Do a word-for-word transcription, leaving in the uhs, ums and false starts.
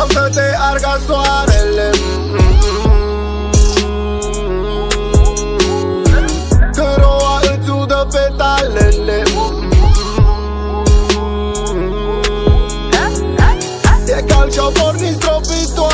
Vreau să te arga soarele, că roa îți udă petalele. E cald și-o pornit stropitoare,